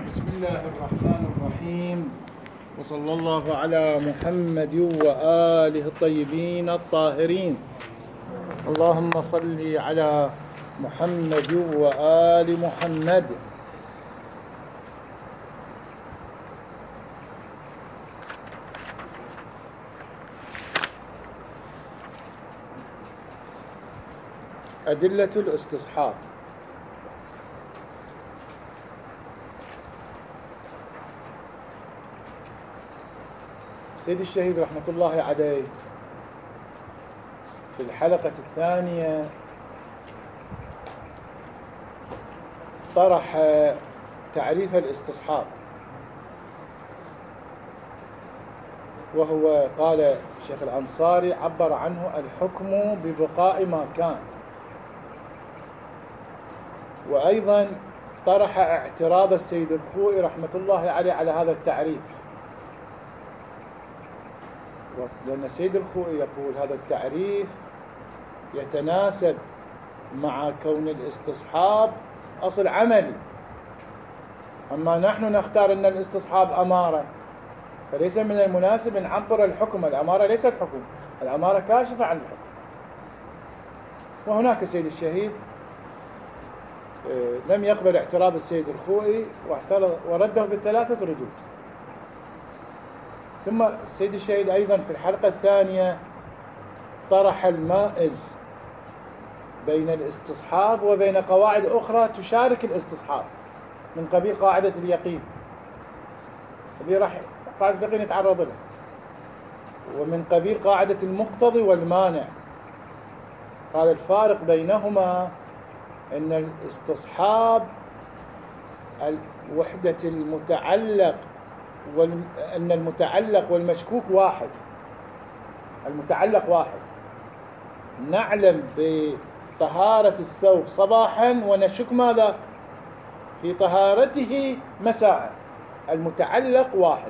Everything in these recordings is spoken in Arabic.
بسم الله الرحمن الرحيم، وصلى الله على محمد وآله الطيبين الطاهرين. اللهم صل على محمد وآل محمد. أدلة الاستصحاب. سيد الشهيد رحمة الله عليه في الحلقة الثانية طرح تعريف الاستصحاب، وهو قال الشيخ الأنصاري عبر عنه الحكم ببقاء ما كان، وأيضا طرح اعتراض السيد الخوئي رحمة الله عليه على هذا التعريف، لأن السيد الخوئي يقول هذا التعريف يتناسب مع كون الاستصحاب أصل عملي، أما نحن نختار أن الاستصحاب أمارة، فليس من المناسب أن نعبر الحكم. الأمارة ليست حكم، الأمارة كاشفة عن الحكم. وهناك السيد الشهيد لم يقبل اعتراض السيد الخوئي ورده بالثلاثة ردود. ثم السيد الشهيد أيضا في الحلقة الثانية طرح المائز بين الاستصحاب وبين قواعد أخرى تشارك الاستصحاب من قبيل قاعدة اليقين، هذه راح قاعدة اليقين يتعرض لها، ومن قبيل قاعدة المقتضي والمانع. قال الفارق بينهما أن الاستصحاب وحدة المتعلق أن المتعلق والمشكوك واحد. المتعلق واحد، نعلم بطهارة الثوب صباحا ونشك ماذا في طهارته مساء. المتعلق واحد،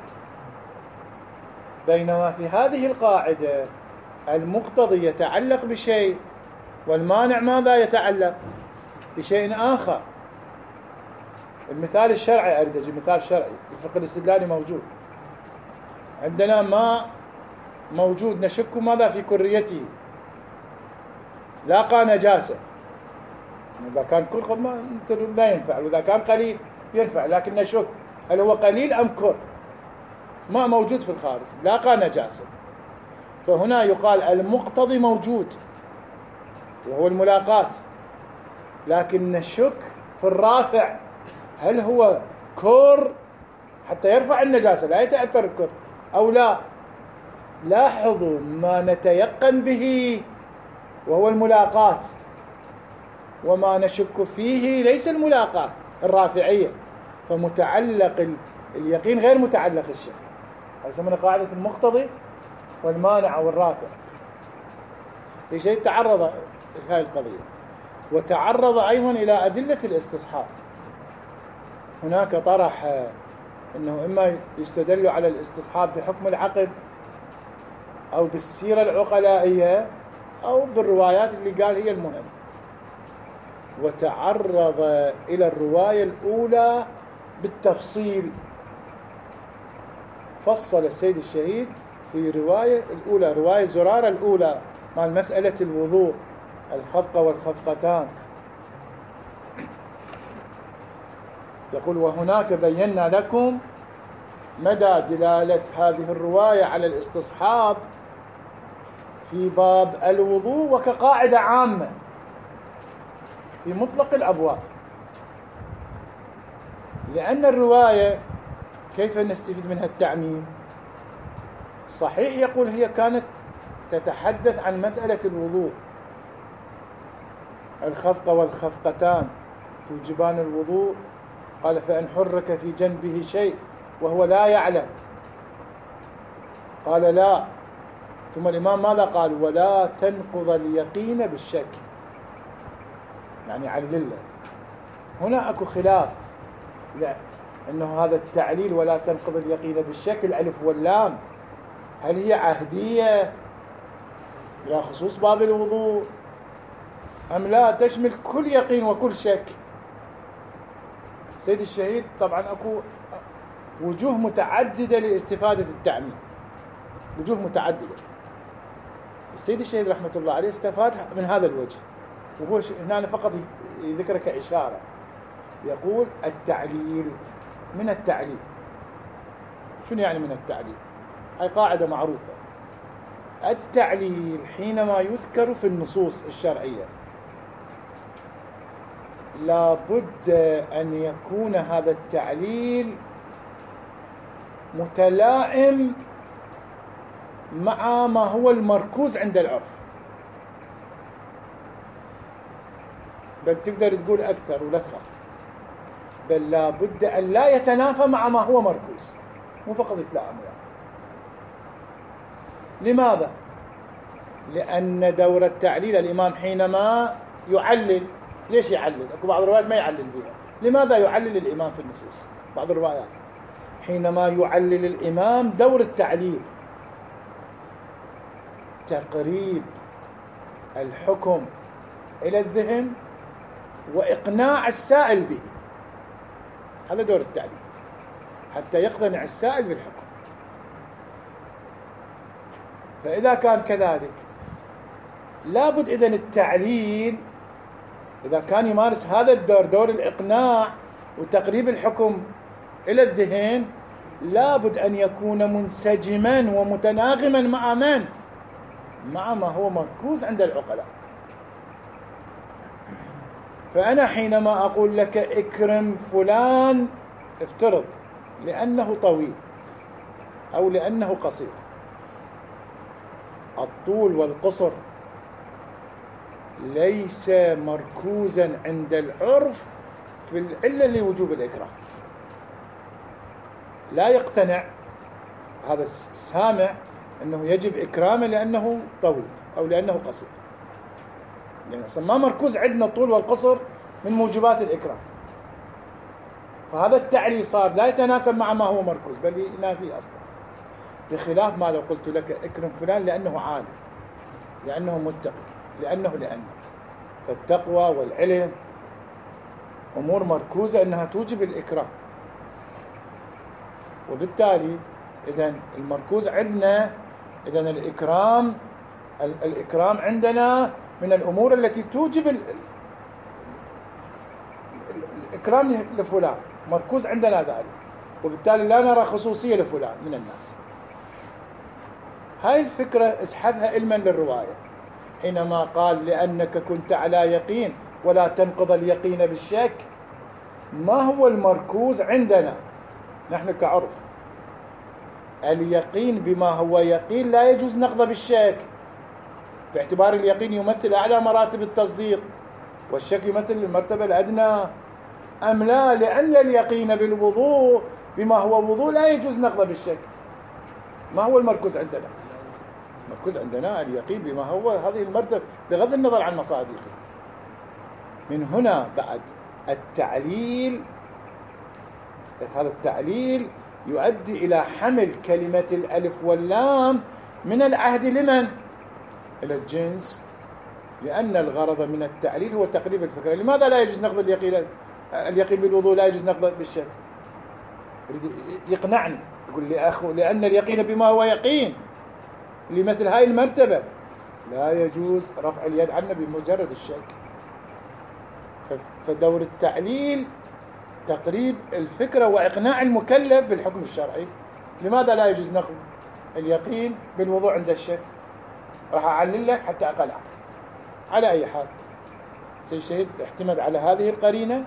بينما في هذه القاعدة المقتضي يتعلق بشيء والمانع ماذا يتعلق بشيء آخر. المثال الشرعي، أريد أجيب مثال شرعي، الفقه الاستدلالي موجود عندنا، ماء موجود نشك ماذا في كريته، لاقى نجاسة. إذا كان كل ما لا ينفع، وإذا كان قليل ينفع، لكن نشك هل هو قليل أم كر. ماء موجود في الخارج لاقى نجاسة، فهنا يقال المقتضي موجود وهو الملاقات، لكن نشك في الرافع هل هو كر حتى يرفع النجاسة لا يتأثر الكر أو لا. لاحظوا ما نتيقن به وهو الملاقات، وما نشك فيه ليس الملاقات الرافعية، فمتعلق اليقين غير متعلق الشك. هذا يسمونه قاعدة المقتضي والمانع أو الرافع. في شيء تعرض لهذه القضية، وتعرض أيضا إلى أدلة الاستصحاب. هناك طرح أنه إما يستدل على الاستصحاب بحكم العقد أو بالسيرة العقلائية أو بالروايات اللي قال هي المهم، وتعرض إلى الرواية الأولى بالتفصيل. فصل السيد الشهيد في رواية الأولى، رواية زرارة الأولى مع مسألة الوضوء، الخفقة والخفقتان. يقول: وهناك بينا لكم مدى دلالة هذه الرواية على الاستصحاب في باب الوضوء وكقاعدة عامة في مطلق الأبواب. لأن الرواية كيف نستفيد منها التعميم؟ صحيح يقول هي كانت تتحدث عن مسألة الوضوء، الخفقة والخفقتان توجبان الوضوء. قال: فإن حرك في جنبه شيء وهو لا يعلم، قال: لا. ثم الإمام ماذا قال؟ ولا تنقض اليقين بالشك، يعني علل الله. هنا أكو خلاف، لا إنه هذا التعليل ولا تنقض اليقين بالشك الألف واللام هل هي عهدية إلى خصوص باب الوضوء أم لا تشمل كل يقين وكل شك؟ سيد الشهيد طبعا أكو وجوه متعددة لاستفادة التعميم، وجوه متعددة. السيد الشهيد رحمة الله عليه استفاد من هذا الوجه، وهو هنا فقط يذكر كإشارة، يقول التعليل من التعليل. شنو يعني من التعليل؟ هاي قاعدة معروفة. التعليل حينما يذكر في النصوص الشرعية لابد أن يكون هذا التعليل متلائم مع ما هو المركوز عند العرف، بل تقدر تقول أكثر ولا تخاف، بل لابد أن لا يتنافى مع ما هو مركوز، مو فقط يتلائم يعني. لماذا؟ لأن دور التعليل الإمام حينما يعلل، ليش يعلل؟ أكو بعض الروايات ما يعلل بها. لماذا يعلل الإمام في النصوص؟ بعض الروايات حينما يعلل الإمام دور التعليل تقريب الحكم إلى الذهن وإقناع السائل به، هذا دور التعليل، حتى يقتنع السائل بالحكم. فإذا كان كذلك لابد إذن التعليل إذا كان يمارس هذا الدور، دور الإقناع وتقريب الحكم إلى الذهن، لابد أن يكون منسجما ومتناغما مع من؟ مع ما هو مركوز عند العقلاء. فأنا حينما أقول لك اكرم فلان، افترض لأنه طويل أو لأنه قصير، الطول والقصر ليس مركوزا عند العرف في العلة لوجوب الإكرام. لا يقتنع هذا السامع أنه يجب إكرامه لأنه طويل أو لأنه قصير، يعني أصلا ما مركوز عندنا الطول والقصر من موجبات الإكرام. فهذا التعليل صار لا يتناسب مع ما هو مركوز، بل ينافي أصلا، بخلاف ما لو قلت لك اكرم فلان لأنه عالم، لأنه متقي، لأنه فالتقوى والعلم أمور مركوزة أنها توجب الإكرام، وبالتالي إذن المركوز عندنا، إذن الإكرام عندنا من الأمور التي توجب الإكرام لفلان، مركوز عندنا ذلك، وبالتالي لا نرى خصوصية لفلان من الناس. هاي الفكرة اسحبها علما للرواية، حينما قال لأنك كنت على يقين ولا تنقض اليقين بالشك. ما هو المركوز عندنا نحن كعرف؟ اليقين بما هو يقين لا يجوز نقضه بالشك، باعتبار اليقين يمثل أعلى مراتب التصديق والشك يمثل المرتبة الأدنى، أم لا؟ لأن اليقين بالوضوء بما هو وضوء لا يجوز نقضه بالشك. ما هو المركوز عندنا؟ المركوز عندنا اليقين بما هو هذه المرتبة بغض النظر عن مصادقه. من هنا بعد التعليل، هذا التعليل يؤدي إلى حمل كلمة الألف واللام من العهد لمن؟ إلى الجنس، لأن الغرض من التعليل هو تقريب الفكرة. لماذا لا يجوز نقض اليقين بالوضوء لا يجوز نقضه بالشك؟ يقنعني، يقول لي أخو لأن اليقين بما هو يقين لمثل هاي المرتبة لا يجوز رفع اليد عنه بمجرد الشك. فدور التعليل تقريب الفكرة وإقناع المكلف بالحكم الشرعي. لماذا لا يجوز نقض اليقين بالوضوء عند الشك؟ راح أعلل لك حتى أقلع. على أي حال سيد الشهيد اعتمد على هذه القرينة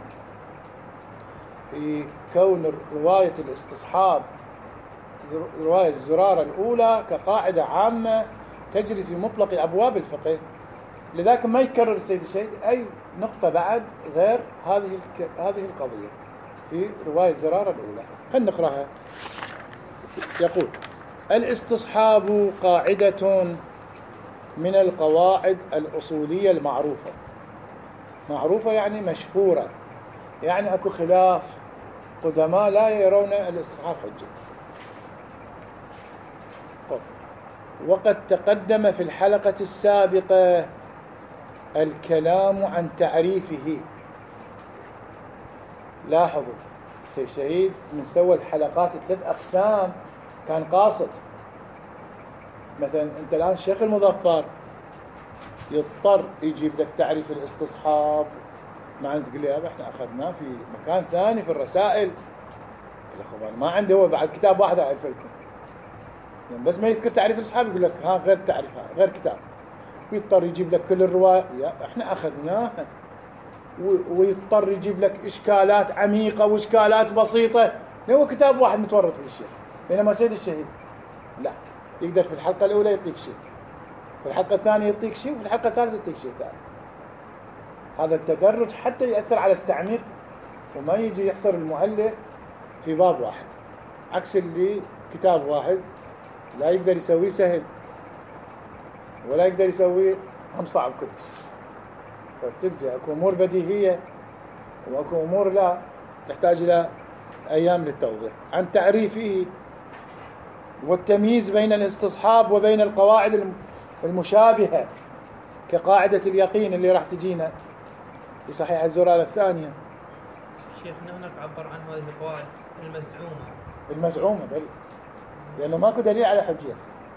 في كون رواية الاستصحاب، رواية الزرارة الأولى كقاعدة عامة تجري في مطلق أبواب الفقه، لذلك ما يكرر السيد الشهيد أي نقطة بعد غير هذه القضية في رواية الزرارة الأولى. خلينا نقرأها. يقول: الاستصحاب قاعدة من القواعد الأصولية المعروفة. معروفة يعني مشهورة، يعني أكو خلاف، قدماء لا يرون الاستصحاب حجة. وقد تقدم في الحلقة السابقة الكلام عن تعريفه. لاحظوا الشهيد من سوى الحلقات 3 أقسام كان قاصد. مثلا أنت الآن الشيخ المظفر يضطر يجيب لك تعريف الاستصحاب، مع أن تقول لي يابا احنا أخذناه في مكان ثاني في الرسائل. الأخوان ما عنده هو بعد كتاب واحد أعرف لكم يعني، بس ما يذكر تعريف الاستصحاب يقول لك ها غير تعريف غير كتاب، ويضطر يجيب لك كل الرواية احنا أخذناها، ويضطر يجيب لك إشكالات عميقة وإشكالات بسيطة. هو كتاب واحد متورط بالشيء. بينما سيد الشهيد لا، يقدر في الحلقة الأولى يعطيك شيء، في الحلقة الثانية يعطيك شيء، وفي الحلقة الثالثة يعطيك شيء ثاني. هذا التدرج حتى يأثر على التعميق، وما يجي يحصر المؤلف في باب واحد، عكس اللي كتاب واحد لا يقدر يسويه سهل ولا يقدر يسويه هم صعب كلش. فترجع اكو امور بديهيه واكو امور لا تحتاج الى ايام للتوضيح. عن تعريفه والتمييز بين الاستصحاب وبين القواعد المشابهه كقاعده اليقين اللي راح تجينا في صحيح الزرارة الثانيه. شيخنا هناك عبر عن هذه القواعد المزعومه بل لانه ماكو دليل على حجيتها.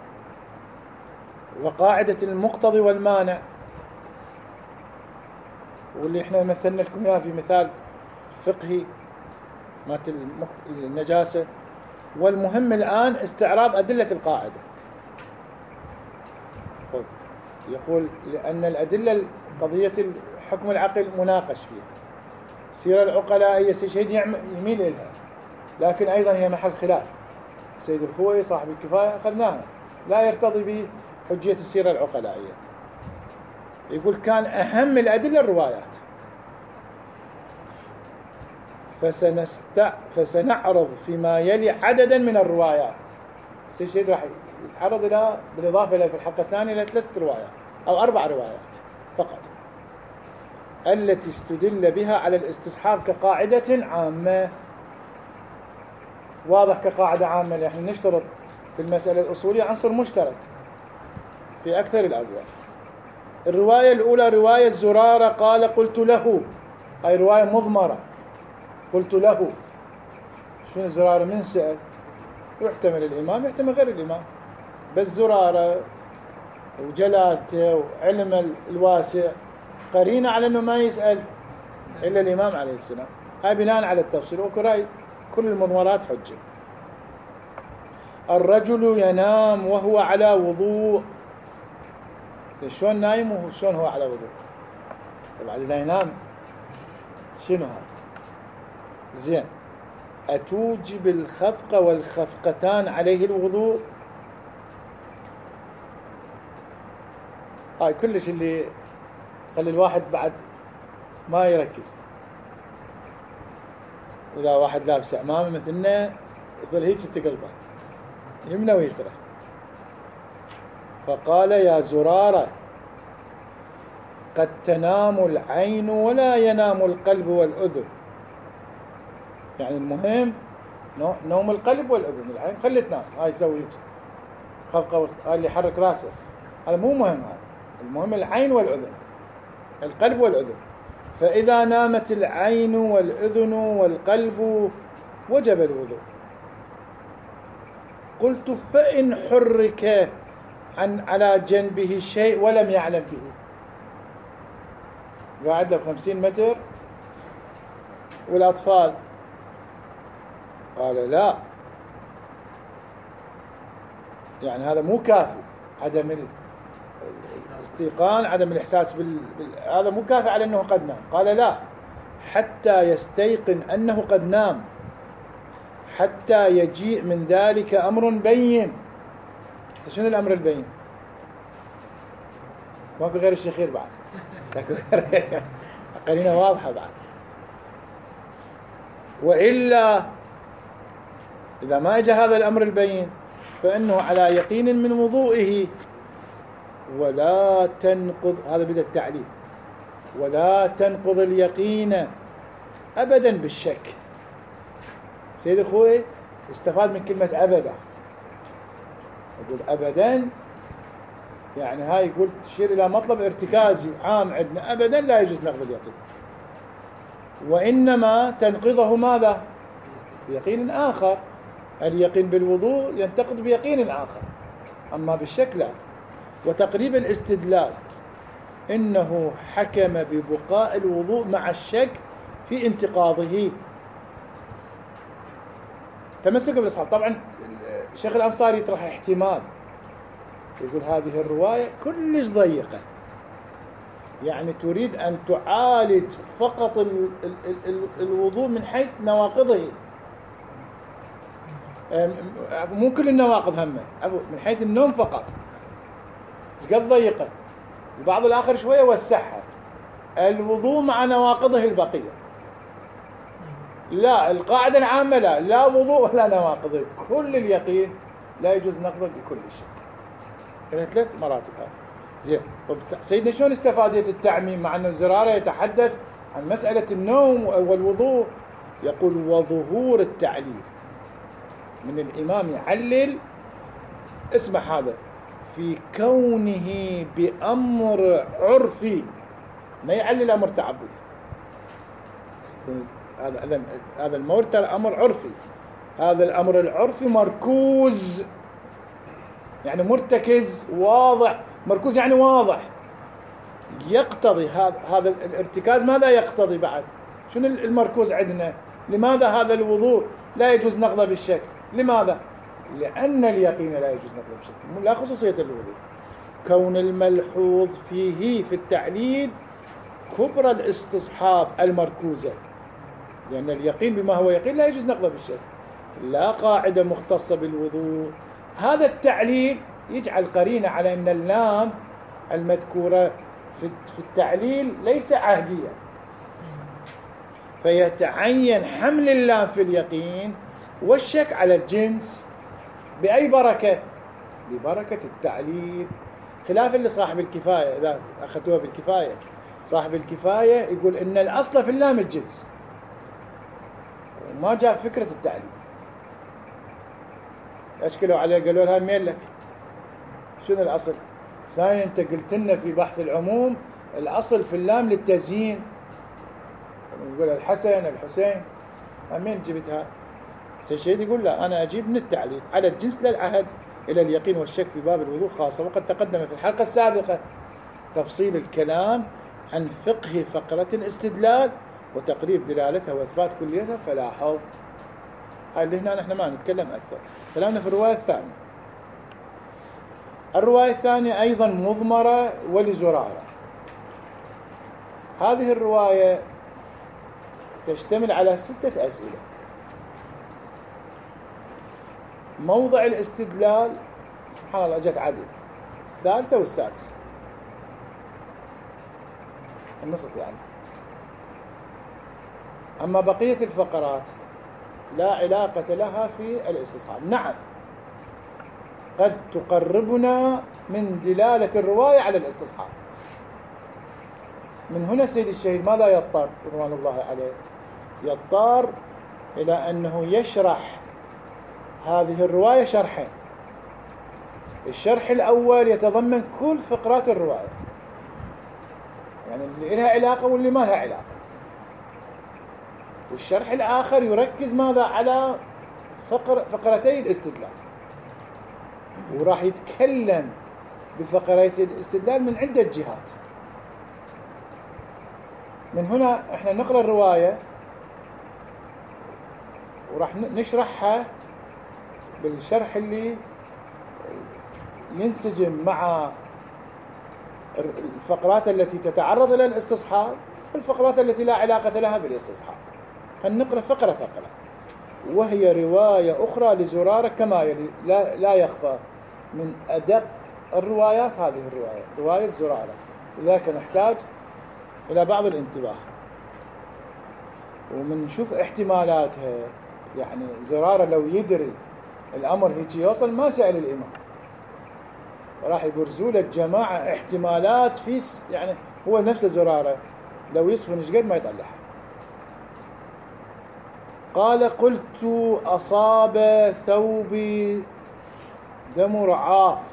وقاعده المقتضي والمانع، واللي احنا مثلنا لكم اياها في مثال فقهي مالت النجاسة. والمهم الآن استعراض أدلة القاعدة. يقول لأن الأدلة قضية حكم العقل مناقش فيها، سيرة العقلاء هي الشهيد يميل إليها، لكن أيضا هي محل خلاف. سيد الخوي صاحب الكفاية أخذناها، لا يرتضي بحجية السيرة العقلائية. يقول كان أهم الأدلة الروايات، فسنعرض فيما يلي عددا من الروايات. الشيخ راح يتعرض إلى بالإضافة إلى في الحلقة الثانية إلى 3 روايات أو 4 روايات فقط، التي استدل بها على الاستصحاب كقاعدة عامة. واضح كقاعدة عامة، لأن نشترط في المسألة الأصولية عنصر مشترك في أكثر الأبواب. الرواية الأولى رواية زرارة قال قلت له، هاي رواية مضمرة. قلت له شنو زرارة؟ من سأل؟ يحتمل الإمام يحتمل غير الإمام، بس زرارة وجلالته وعلم الواسع قرينة على أنه ما يسأل إلا الإمام عليه السلام. هاي بناء على التفصيل وكراي كل المضمرات حجة. الرجل ينام وهو على وضوء. شلون نايم وشلون هو على وضوء؟ طبعا إذا ينام شنو هذا؟ زين، أتوجب الخفقة والخفقتان عليه الوضوء؟ هاي كلش اللي خلي الواحد بعد ما يركز. إذا واحد لابس أمامه مثلنا يظل هيك تقلبه يمنى ويسرى. فقال يا زرارة قد تنام العين ولا ينام القلب والأذن. يعني المهم نوم القلب والأذن، العين خلي تنام، هاي يسوي خفقة، هاي اللي يحرك راسه، هذا مو مهم. هذا المهم العين والأذن، القلب والأذن. فإذا نامت العين والأذن والقلب وجب الوضوء. قلت فإن حرك على جنبه شيء ولم يعلم به، قاعد له 50 متر والأطفال، قال لا، يعني هذا مو كافي، عدم الاستيقان عدم الإحساس هذا مو كافي على أنه قد نام. قال لا، حتى يستيقن أنه قد نام، حتى يجيء من ذلك أمر بين. شنو الأمر البين؟ ماكو غير الشخير بعد، قرينة واضحة بعد. وإلا إذا ما جاء هذا الأمر البين فإنه على يقين من وضوئه، ولا تنقض، هذا بدأ التعليل، ولا تنقض اليقين أبدا بالشك. سيد الخوي استفاد من كلمة أبدا، يقول أبدا يعني هاي يقول تشير إلى مطلب ارتكازي عام عندنا، أبدا لا يجوز نقض اليقين، وإنما تنقضه ماذا؟ بيقين آخر. اليقين بالوضوء ينتقد بيقين آخر، أما بالشك لا. وتقريب الاستدلال إنه حكم ببقاء الوضوء مع الشك في انتقاضه. تمسك بالإصحاب. طبعا الشيخ الأنصاري يطرح احتمال، يقول هذه الرواية كلش ضيقة، يعني تريد أن تعالج فقط الوضوء من حيث نواقضه، مو كل النواقض همه، من حيث النوم فقط. قد ضيقة. البعض الآخر شوية وسعها، الوضوء مع نواقضه البقية. لا، القاعدة العامة لا وضوء ولا نواقضه، كل اليقين لا يجوز نقضه بكل الشك. هنا 3 مراتب. زين. سيدنا شلون استفادت التعميم مع أن الزرارة يتحدث عن مسألة النوم والوضوء؟ يقول وظهور التعليل من الإمام يعلل، اسمع هذا، في كونه بأمر عرفي، ما يعلل أمر تعبدي. هذا المورد ترى أمر عرفي، هذا الأمر العرفي مركوز، يعني مرتكز واضح. مركوز يعني واضح، يقتضي هذا الارتكاز. ماذا يقتضي بعد؟ شنو المركوز عندنا؟ لماذا هذا الوضوء لا يجوز نقضه بالشك؟ لماذا؟ لأن اليقين لا يجوز نقضه بالشك، لا خصوصية الوضوء. كون الملحوظ فيه في التعليل كبرى الاستصحاب المركوزة، لأن اليقين بما هو يقين لا يجوز نقضه بالشك، لا قاعدة مختصة بالوضوء. هذا التعليل يجعل قرينة على أن اللام المذكورة في التعليل ليس عهدية، فيتعين حمل اللام في اليقين والشك على الجنس. بأي بركة؟ ببركة التعليل، خلافا لصاحب الكفاية. إذا أخذتوها بالكفاية، صاحب الكفاية يقول إن الأصل في اللام الجنس، وما جاء فكرة التعليل. أشكلوا عليه، قالوا لها مين لك؟ شنو الأصل؟ ثانيا أنت قلت لنا في بحث العموم الأصل في اللام للتزيين، يقول الحسن الحسين، مين جبتها؟ سيد يقول لا، أنا أجيب من التعليل على الجنس للعهد إلى اليقين والشك في باب الوضوء خاصة. وقد تقدم في الحلقة السابقة تفصيل الكلام عن فقه فقرة الاستدلال وتقريب دلالتها وإثبات كليتها، فلاحظ هاي اللي هنا نحن ما نتكلم أكثر. كلامنا في الرواية الثانية. الرواية الثانية أيضا مضمرة ولزرارة. هذه الرواية تشتمل على 6 أسئلة. موضع الاستدلال سبحان الله جت عدل، 3 والسادسة، النصف يعني. أما بقية الفقرات لا علاقة لها في الاستصحاب. نعم، قد تقربنا من دلالة الرواية على الاستصحاب. من هنا السيد الشهيد ماذا يضطر رضوان الله عليه؟ يضطر إلى أنه يشرح هذه الرواية شرحين. الشرح الأول يتضمن كل فقرات الرواية، يعني اللي لها علاقة واللي ما لها علاقة. والشرح الآخر يركز ماذا؟ على فقرتي الاستدلال، وراح يتكلم بفقرتي الاستدلال من عدة جهات. من هنا احنا نقرأ الرواية وراح نشرحها بالشرح اللي ينسجم مع الفقرات التي تتعرض إلى الاستصحاب والفقرات التي لا علاقة لها بالاستصحاب. فنقرأ فقرة فقرة. وهي رواية أخرى لزرارة كما يلي، لا يخفى من أدق الروايات هذه الرواية، رواية زرارة، لذلك نحتاج إلى بعض الانتباه ومن نشوف احتمالاتها. يعني زرارة لو يدري الأمر هيك يوصل ما سأل الإمام، وراح يبرزوا له الجماعة احتمالات في يعني هو نفسه زرارة لو يصفن ايش قد ما يطلعها. قال قلت أصاب ثوبي دم رعاف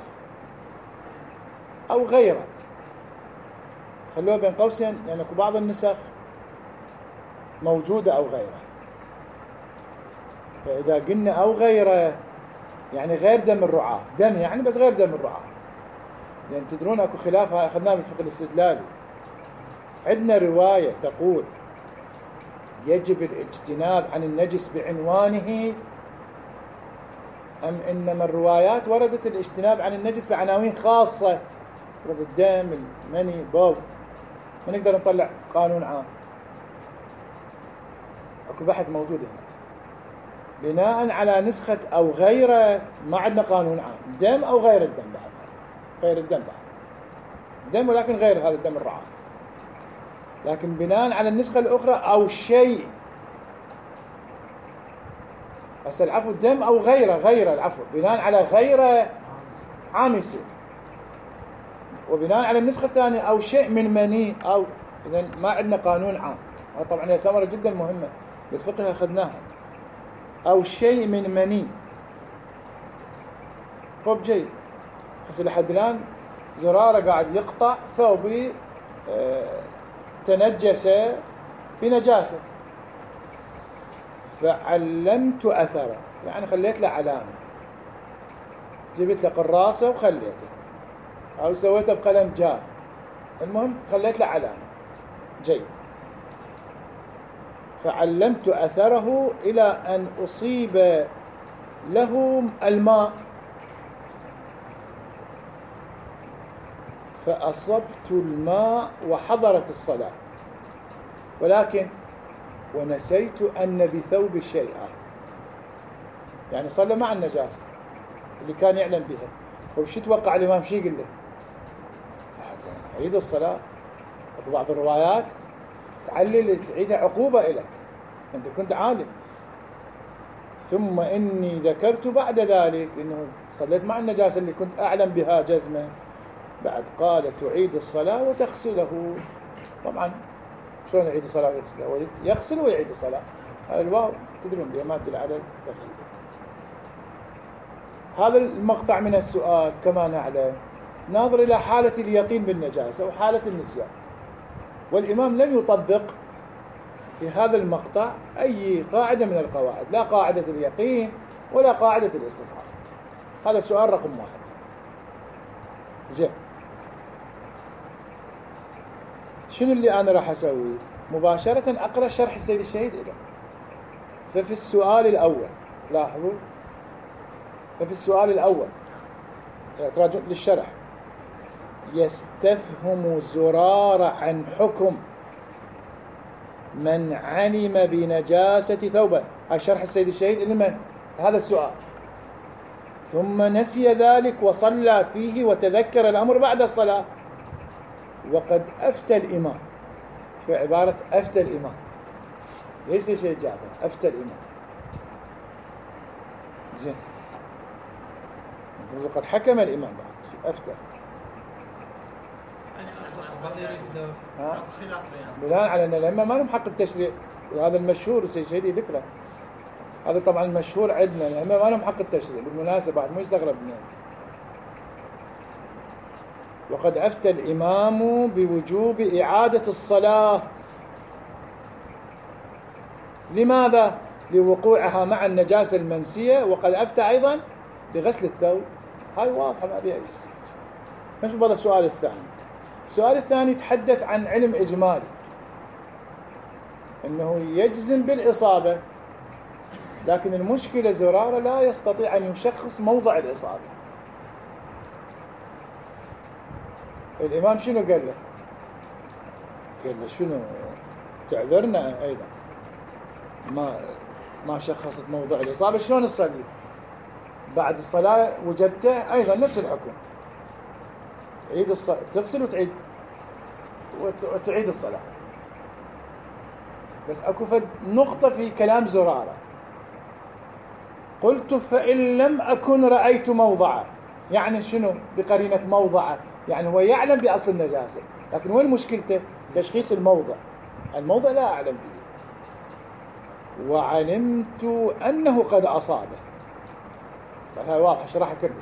أو غيره، خلوها بين قوسين لأن بعض النسخ موجودة أو غيره. فإذا قلنا أو غيره يعني غير دم الرعاة، دم يعني بس غير دم الرعاة، لأن تدرون أكو خلاف أخذناه بالفقه الاستدلالي. عندنا رواية تقول يجب الاجتناب عن النجس بعنوانه، أم إنما الروايات وردت الاجتناب عن النجس بعناوين خاصة، ورد الدم، المني، بول، ما نقدر نطلع قانون عام. اكو بحث موجود هنا بناء على نسخة أو غيره، ما عندنا قانون عام، دم أو غير الدم، بعد غير الدم بعد دم ولكن غير هذا الدم الرعاة، لكن بناء على النسخة الأخرى أو شيء. بس العفو الدم أو غيره العفو بناء على غيره عام يصير، وبناء على النسخة الثانية أو شيء من مني أو، إذن ما عندنا قانون عام. طبعا هي ثمرة جدا مهمة بالفقه أخذناها، أو شيء من مني. طب جيد، بس لحد الآن زرارة قاعد يقطع ثوبي تنجس بنجاسة، فعلمت أثره، يعني خليت له علامة، جبت له قراصة وخليته، أو سويته بقلم جاف، المهم خليت له علامة. جيد، فعلمت أثره إلى أن أصيب له الماء، فأصبت الماء وحضرت الصلاة، ولكن ونسيت أن بثوب شيئا، يعني صلى مع النجاسة اللي كان يعلم بها. وش توقع الإمام شي يقول له؟ عيد الصلاة. أكو بعض الروايات تعلل تعيدها عقوبة إليك، أنت كنت عالم. ثم إني ذكرت بعد ذلك إنه صليت مع النجاسة اللي كنت أعلم بها جزمة، بعد قال تعيد الصلاة وتغسله. طبعا شلون يعيد الصلاة ويغسله؟ يغسل ويعيد الصلاة، هذا الواو تدرون بها ما تدل على الترتيب. هذا المقطع من السؤال كما نعلم ناظر إلى حالة اليقين بالنجاسة وحالة النسيان، والإمام لم يطبق في هذا المقطع أي قاعدة من القواعد، لا قاعدة اليقين ولا قاعدة الاستصحاب. هذا السؤال رقم 1. زين، شنو اللي أنا راح أسوي؟ مباشرة أقرأ شرح السيد الشهيد إله. ففي السؤال الأول لاحظوا، ففي السؤال الأول تراجع للشرح، يستفهم زرار عن حكم من علم بنجاسة ثوبه. هذا شرح السيد الشهيد لمن؟ هذا السؤال. ثم نسي ذلك وصلى فيه وتذكر الأمر بعد الصلاة، وقد أفتى الإمام. في عبارة أفتى الإمام، ليس شيء جابه، أفتى الإمام. زين، وقد حكم الإمام بعد في أفتى. بناء على أن الأئمة ما لهم حق التشريع، وهذا المشهور السيد الشهيد ذكره. هذا طبعا المشهور عندنا، الأئمة ما لهم حق التشريع بالمناسبة، بعد مو يستغرب منه. وقد أفتى الإمام بوجوب إعادة الصلاة. لماذا؟ لوقوعها مع النجاسة المنسية. وقد أفتى أيضا بغسل الثوب. هاي واضحة ما بيها إيش. مش بقى السؤال الثاني. السؤال الثاني يتحدث عن علم إجمالي، أنه يجزم بالإصابة، لكن المشكلة زرارة لا يستطيع أن يشخص موضع الإصابة. الإمام شنو قال له؟ قال له شنو؟ تعذرنا أيضا ما شخصت موضع الإصابة، شلون تصلي؟ بعد الصلاة وجدته أيضا نفس الحكم، تعيد الصلاة، تغسل وتعيد الصلاة. بس أكو نقطة في كلام زرارة، قلت فإن لم أكن رأيت موضعه. يعني شنو بقرينة موضعه؟ يعني هو يعلم بأصل النجاسة، لكن وين مشكلته؟ تشخيص الموضع. الموضع لا أعلم به، وعلمت أنه قد أصابه. هاي واضح، شرحها كلش.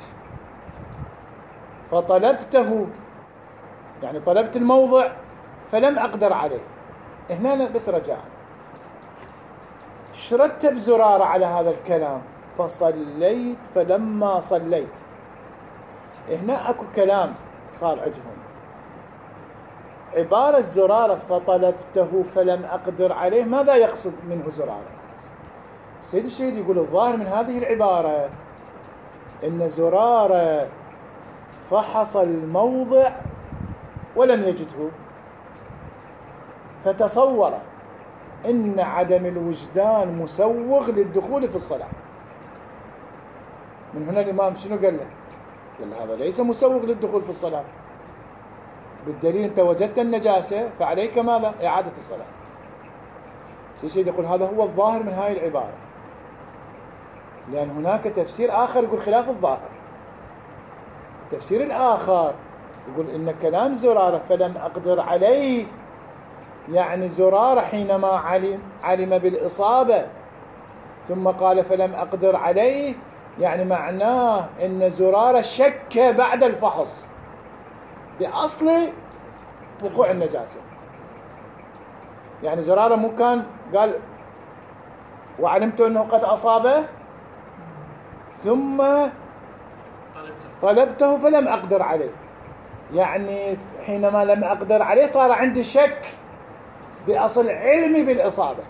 فطلبته، يعني طلبت الموضع فلم أقدر عليه. هنا بس رجاء، شرتب زرارة على هذا الكلام؟ فصليت فلما صليت. هنا اكو كلام صار عندهم. عبارة زرارة فطلبته فلم أقدر عليه، ماذا يقصد منه زرارة؟ سيد الشهيد يقول الظاهر من هذه العبارة إن زرارة فحص الموضع ولم يجده، فتصور إن عدم الوجدان مسوغ للدخول في الصلاة. من هنا الإمام شنو قال له؟ قال له هذا ليس مسوغ للدخول في الصلاة، بالدليل أنت وجدت النجاسة فعليك ماذا؟ إعادة الصلاة. الشيخ يقول هذا هو الظاهر من هاي العبارة، لأن هناك تفسير آخر يقول خلاف الظاهر. التفسير الآخر يقول إن كلام زرارة فلم أقدر عليه، يعني زرارة حينما علم بالإصابة ثم قال فلم أقدر عليه، يعني معناه إن زرارة شك بعد الفحص بأصل وقوع النجاسة. يعني زرارة مو كان قال وعلمت أنه قد أصابه ثم طلبته فلم أقدر عليه، يعني حينما لم أقدر عليه صار عندي شك بأصل علمي بالإصابة.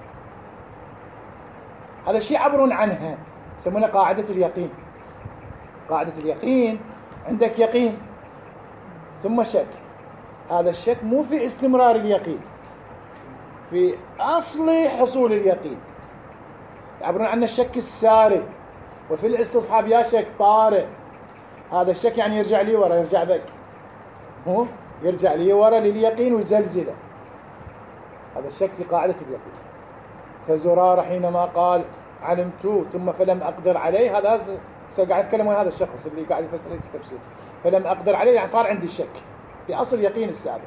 هذا الشيء يعبرون عنها، يسمونه قاعدة اليقين. قاعدة اليقين، عندك يقين ثم شك، هذا الشك مو في استمرار اليقين، في أصل حصول اليقين. يعبرون عن الشك الساري، وفي الاستصحاب يا شك طارئ. هذا الشك يعني يرجع لي ورا، يرجع بك، هو يرجع لي ورا لليقين وزلزله. هذا الشك في قاعدة اليقين. فزرارة حينما قال علمت ثم فلم أقدر عليه، هذا قاعد أتكلم ويا هذا الشخص اللي قاعد يفسر ليس التفسير. فلم أقدر عليه يعني صار عندي الشك في أصل يقين السابق.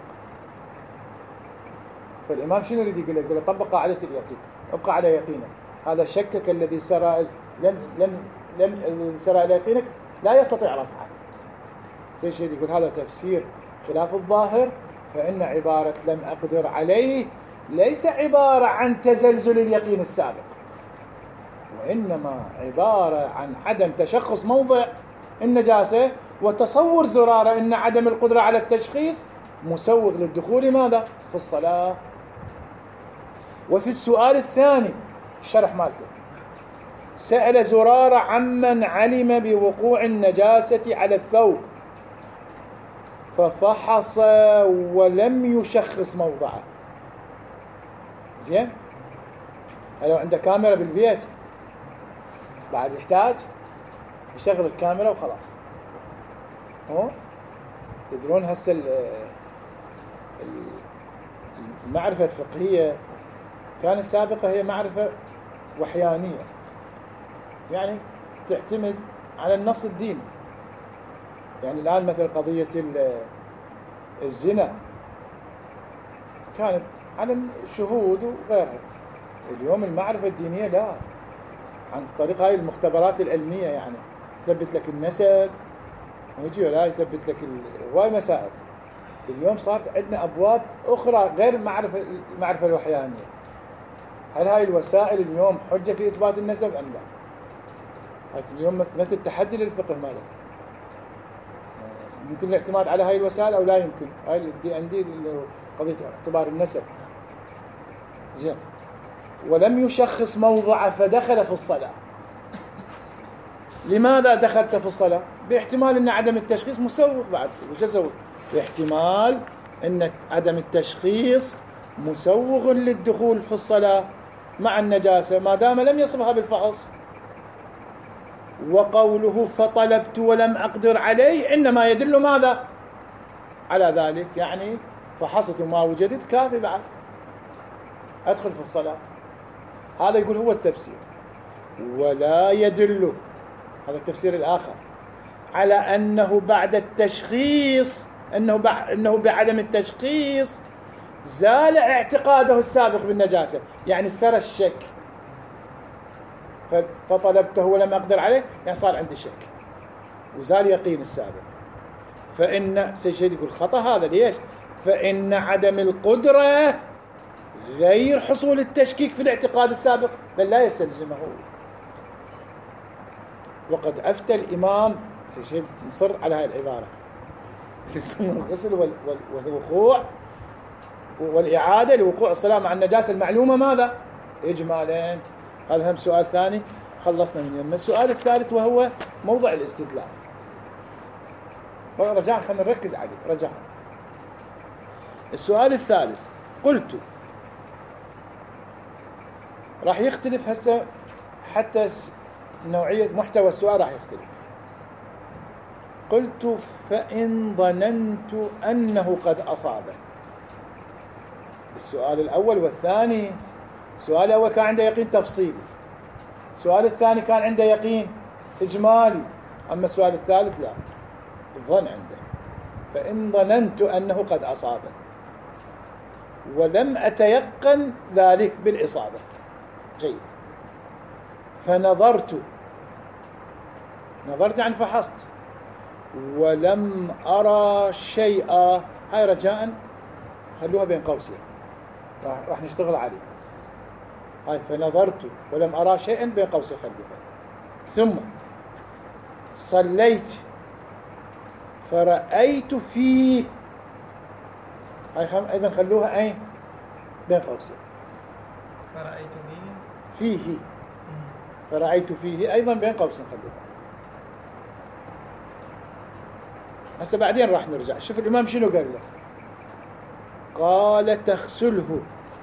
فالإمام شنو يريد يقول له؟ يقول له طبق قاعدة اليقين، ابقى على يقينك. هذا شكك الذي سرى لم سرى إلى يقينك لا يستطيع رفعه. شيء يقول هذا تفسير خلاف الظاهر، فإن عبارة لم أقدر عليه ليس عبارة عن تزلزل اليقين السابق، وإنما عبارة عن عدم تشخص موضع النجاسة وتصور زرارة إن عدم القدرة على التشخيص مسوغ للدخول ماذا؟ في الصلاة. وفي السؤال الثاني الشرح مالته سأل زرارة عمن علم بوقوع النجاسة على الثوب ففحص ولم يشخص موضعه. زين؟ لو عنده كاميرا بالبيت بعد يحتاج يشغل الكاميرا وخلاص. تدرون هسه المعرفة الفقهية كانت سابقة هي معرفة وحيانية، يعني تعتمد على النص الديني. يعني الآن مثل قضية الزنا كانت على الشهود وغيرها. اليوم المعرفة الدينية لا، عن طريق هاي المختبرات العلمية، يعني يثبت لك النسب ويجي ولا يثبت لك هواي مسائل. اليوم صارت عندنا أبواب أخرى غير المعرفة الوحيانية. هل هاي الوسائل اليوم حجة في إثبات النسب أم لا؟ هاي اليوم مثل تحدي للفقه ماله. يمكن الاعتماد على هاي الوسائل أو لا يمكن. هاي عندي قضية اعتبار النسب. زين. ولم يشخص موضعه فدخل في الصلاة. لماذا دخلت في الصلاة؟ باحتمال أن عدم التشخيص مسوغ بعد. وش أسوي؟ باحتمال أن عدم التشخيص مسوغ للدخول في الصلاة مع النجاسة ما دام لم يصبها بالفحص. وقوله فطلبت ولم أقدر عليه إنما يدل ماذا؟ على ذلك، يعني فحصت ما وجدت كافي بعد أدخل في الصلاة. هذا يقول هو التفسير. ولا يدل، هذا التفسير الآخر، على أنه بعد التشخيص أنه بعدم التشخيص زال اعتقاده السابق بالنجاسة، يعني سر الشك. فطلبته ولم أقدر عليه يعني صار عندي شك وزال يقين السابق. فإن سيد يقول خطأ هذا. ليش؟ فإن عدم القدرة غير حصول التشكيك في الاعتقاد السابق، بل لا يستلزمه. وقد أفتى الإمام، نصر على هذه العبارة، الغسل والوقوع والإعادة لوقوع الصلاة مع النجاسة المعلومة ماذا؟ إجمالا. هذا هم سؤال ثاني خلصنا من يوم. السؤال الثالث وهو موضع الاستدلال. رجاء خلينا نركز عليه رجاء. السؤال الثالث قلت راح يختلف هسه حتى نوعية محتوى السؤال راح يختلف. قلت فإن ظننت أنه قد أصابه. السؤال الأول والثاني، السؤال الأول كان عنده يقين تفصيلي، السؤال الثاني كان عنده يقين إجمالي، أما السؤال الثالث لا، الظن عنده. فإن ظننت أنه قد أصابه ولم أتيقن ذلك بالإصابة. جيد. فنظرت يعني فحصت ولم أرى شيئا. هاي رجاء خلوها بين قوسين، راح نشتغل عليه. هاي فنظرت ولم أرى شيئا بين قوسين خلوها. ثم صليت فرأيت فيه. هاي أيضا خلوها أين بين قوسين. فرأيت فيه فرأيت فيه أيضا بين قوسين خلوها. هسه بعدين راح نرجع. شوف الإمام شنو قال له. قال تغسله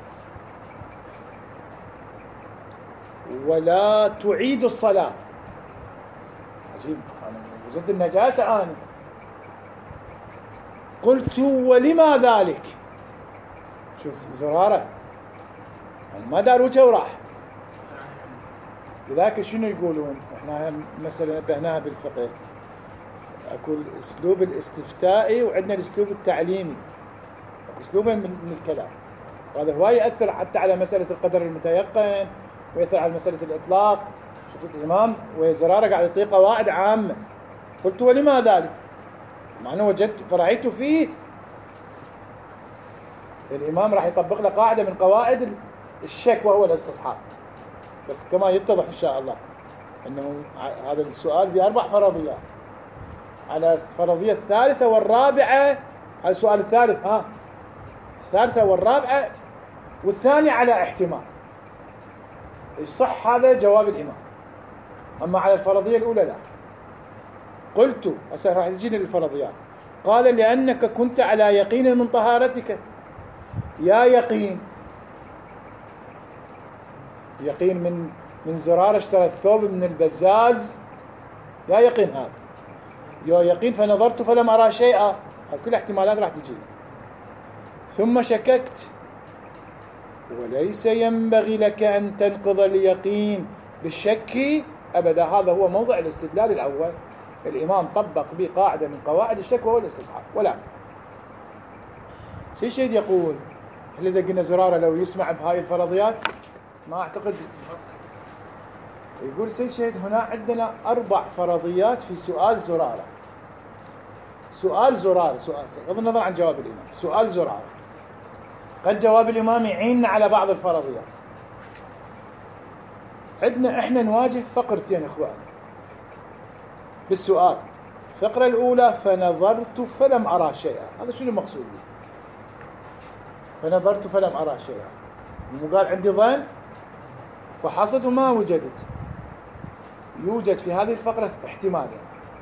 ولا تعيد الصلاة. عجيب، أنا وجدت النجاسة أنا. قلت ولما ذلك؟ شوف زرارة يعني ما دار وجهه وراح. لذلك شنو يقولون؟ احنا مثلا نبهناها بالفقه، اكو الاسلوب الاستفتائي وعندنا الاسلوب التعليمي، اسلوبين من الكلام، وهذا هواي ياثر حتى على مساله القدر المتيقن ويأثر على مساله الاطلاق. شوف الامام وزراره قاعد يعطي قواعد عامه. قلت ولما ذلك؟ مع انه وجدت فرأيت فيه. الامام راح يطبق له قاعده من قواعد الشك وهو الاستصحاب، بس كما يتضح ان شاء الله انه هذا السؤال ب4 فرضيات. على الفرضيه الثالثه والرابعه، على السؤال الثالث الثالثه والرابعه والثانيه على احتمال يصح هذا جواب الامام، اما على الفرضيه الاولى لا. قلت هسه راح تجينا للفرضيات. قال لانك كنت على يقين من طهارتك. يا يقين من زرار اشترى الثوب من البزاز، يا يقين هذا. يا يقين فنظرت فلم أرى شيئا. كل احتمالات راح تجينا. ثم شككت وليس ينبغي لك أن تنقض اليقين بالشك أبدا. هذا هو موضع الاستدلال الأول. الإمام طبق به قاعدة من قواعد الشك وهو الاستصحاب. ولكن سيد يقول إذا قلنا زرارة لو يسمع بهاي الفرضيات ما أعتقد. يقول سيد شهيد هنا عندنا 4 فرضيات في سؤال زرارة. سؤال بغض النظر عن جواب الإمام، سؤال زرارة قد جواب الإمام يعيننا على بعض الفرضيات. عندنا إحنا نواجه فقرتين إخواني بالسؤال. الفقرة الأولى فنظرت فلم أرى شيئا. هذا شنو المقصود به؟ فنظرت فلم أرى شيئا، قال عندي ظن فحصت وما وجدت. يوجد في هذه الفقرة احتمالين.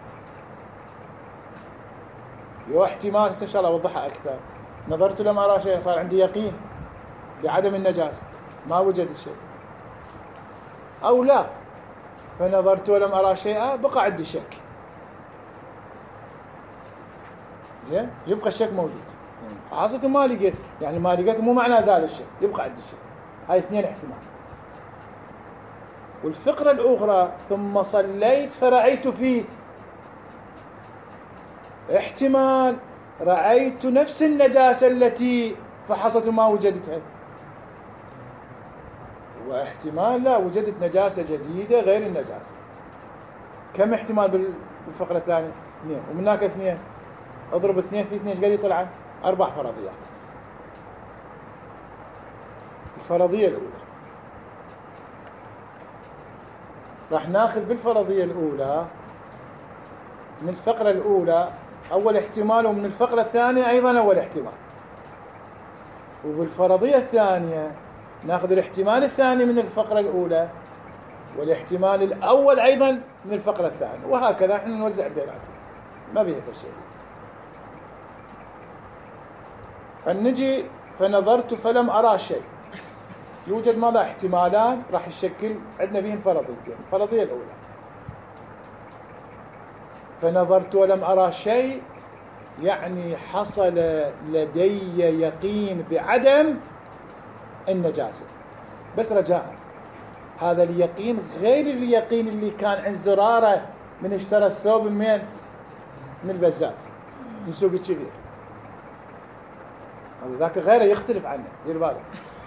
احتمال إن شاء الله أوضحها أكثر. نظرت لم أرى شيئا، صار عندي يقين بعدم النجاسة، ما وجدت شيء. أو لا، فنظرت ولم أرى شيئا بقى عندي شك. زين، يبقى الشك موجود. فحصت وما لقيت، يعني ما لقيت مو معنى زال الشك، يبقى عندي الشك. هاي 2 احتمال. والفقرة الأخرى ثم صليت فرأيت فيه. احتمال رأيت نفس النجاسة التي فحصت وما وجدتها، واحتمال لا وجدت نجاسة جديدة غير النجاسة. كم احتمال بالفقرة الثانية؟ 2. ومن هناك 2 اضرب 2 في 2 ايش قد يطلع؟ 4 فرضيات. الفرضية الأولى. راح ناخذ بالفرضية الأولى من الفقرة الأولى أول احتمال، ومن الفقرة الثانية أيضا أول احتمال. وبالفرضية الثانية ناخذ الاحتمال الثاني من الفقرة الأولى، والاحتمال الأول أيضا من الفقرة الثانية، وهكذا احنا نوزع بيناتهم، ما بيها شيء. فنجي فنظرت فلم أرى شيء. يوجد ماذا؟ احتمالان راح يشكل عندنا بهم فرضيتين. الفرضية الأولى فنظرت ولم أرى شيء، يعني حصل لدي يقين بعدم النجاسة. بس رجاء هذا اليقين غير اليقين اللي كان عند زرارة من اشترى الثوب من البزاز من سوق الكبير، هذا ذاك غيره يختلف عنه، دير بالك.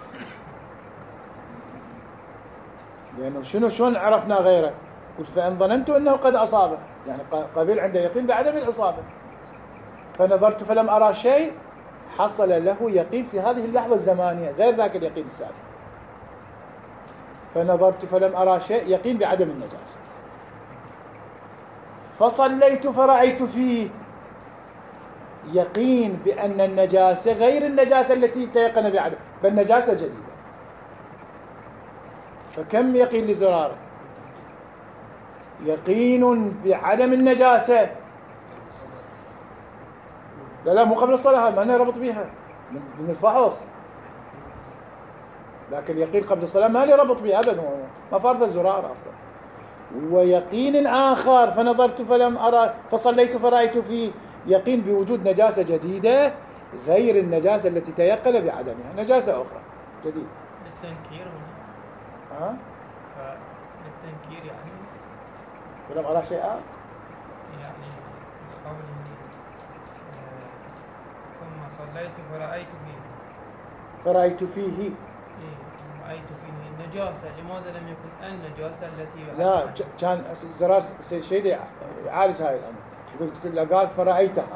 لأنه شلون عرفنا غيره؟ قلت فإن ظننت أنه قد أصابه، يعني قبيل عنده يقين بعدم الإصابة. فنظرت فلم أرى شيء، حصل له يقين في هذه اللحظة الزمانية غير ذاك اليقين السابق. فنظرت فلم أرى شيء، يقين بعدم النجاسة. فصليت فرأيت فيه، يقين بأن النجاسة غير النجاسة التي تيقن بعدم، بل نجاسة جديدة. فكم يقين لزرارة؟ يقين بعدم النجاسة. لا مو قبل الصلاة، ما نربط بها من الفحص، لكن اليقين قبل الصلاة ما نربط بها أبدا، ما فرض الزرارة أصلا. ويقين آخر فنظرت فلم أرى فصليت فرأيت فيه، يقين بوجود نجاسة جديدة غير النجاسة التي تيقن بعدمها، نجاسة أخرى جديدة. للتنكير ها؟ للتنكير يعني فلم أرى شيئا، يعني قوله ثم صليت فرأيت فيه. فرأيت فيه رأيت فيه النجاسة، لماذا لم يكن النجاسة التي لا كان زرار شيء يعالج هاي الأمر، يقول قال فرأيتها.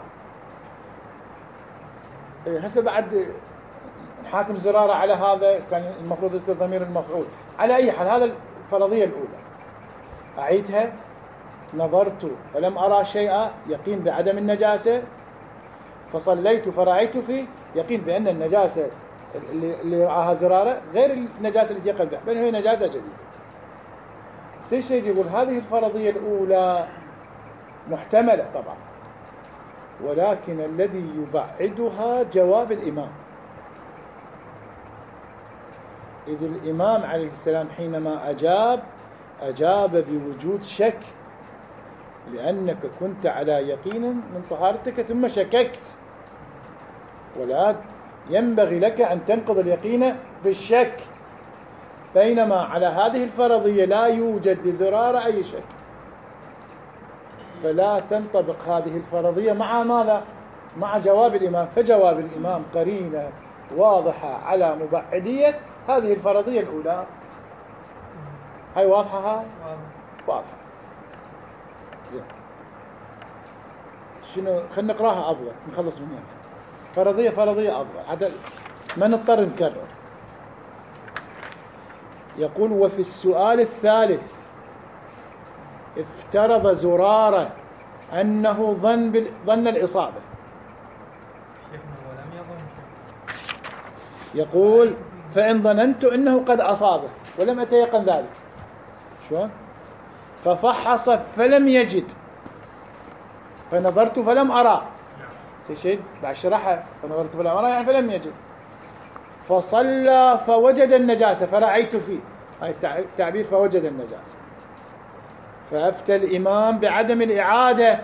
هسه بعد نحاكم زرارة على هذا، كان المفروض يذكر ضمير المفعول. على أي حال هذا الفرضية الأولى أعيدها. نظرت فلم أرى شيئا، يقين بعدم النجاسة. فصليت فرأيت فيه، يقين بأن النجاسة اللي رآها زرارة غير النجاسة التي يقن بها، بل هي نجاسة جديدة. الشيء يقول هذه الفرضية الأولى محتملة طبعا، ولكن الذي يبعدها جواب الإمام. إذ الإمام عليه السلام حينما أجاب بوجود شك، لأنك كنت على يقين من طهارتك ثم شككت، ولا ينبغي لك أن تنقض اليقين بالشك، بينما على هذه الفرضية لا يوجد لزرارة أي شك، فلا تنطبق هذه الفرضية مع ماذا؟ مع جواب الإمام. فجواب الإمام قرينة واضحة على مبعدية هذه الفرضية الأولى. هاي واضحة؟ هاي واضحة. زين، شنو؟ خلينا نقراها أفضل، نخلص منها. فرضية أفضل، عدل ما نضطر نكرر. يقول وفي السؤال الثالث افترض زرارة أنه ظن الإصابة. يقول فإن ظننت أنه قد أصابه ولم أتيقن ذلك، شلون؟ ففحص فلم يجد، فنظرت فلم أرى. شيء بعد شرحه، فنظرت فلم أرى يعني فلم يجد. فصلى فوجد النجاسة فرأيت فيه، هاي التعبير فوجد النجاسة. فأفتى الإمام بعدم الإعادة،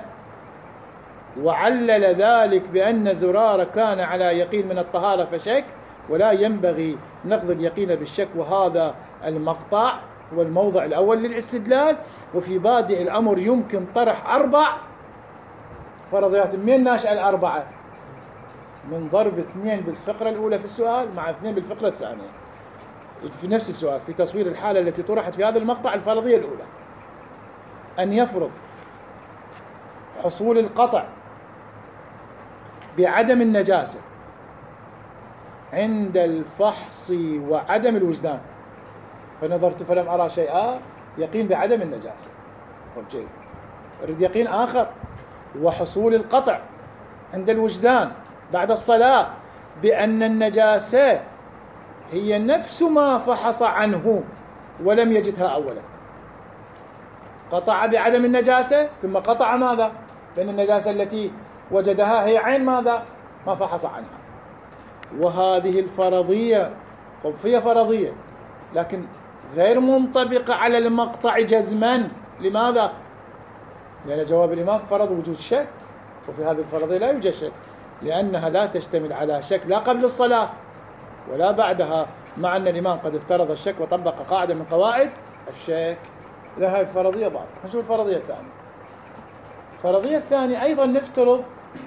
وعلل ذلك بأن زرار كان على يقين من الطهارة فشك، ولا ينبغي نقض اليقين بالشك. وهذا المقطع والموضع الأول للاستدلال. وفي بادئ الأمر يمكن طرح 4 فرضيات. من ناشئ الأربعة؟ من ضرب 2 بالفقرة الأولى في السؤال مع 2 بالفقرة الثانية في نفس السؤال، في تصوير الحالة التي طرحت في هذا المقطع. الفرضية الأولى أن يفرض حصول القطع بعدم النجاسة عند الفحص وعدم الوجدان. فنظرت فلم أرى شيئا، يقين بعدم النجاسة. جيد. أريد يقين آخر، وحصول القطع عند الوجدان بعد الصلاة بأن النجاسة هي نفس ما فحص عنه ولم يجدها أولا. قطع بعدم النجاسة ثم قطع ماذا؟ بأن النجاسة التي وجدها هي عين ماذا؟ ما فحص عنها. وهذه الفرضية هي فرضية لكن غير منطبقة على المقطع جزما. لماذا؟ لأن جواب الإمام فرض وجود شك، وفي هذه الفرضية لا يوجد شك، لأنها لا تشتمل على شك لا قبل الصلاة ولا بعدها، مع أن الإمام قد افترض الشك وطبق قاعدة من قواعد الشك. إذا هذه الفرضية بعض. نشوف الفرضية الثانية. الفرضية الثانية أيضا نفترض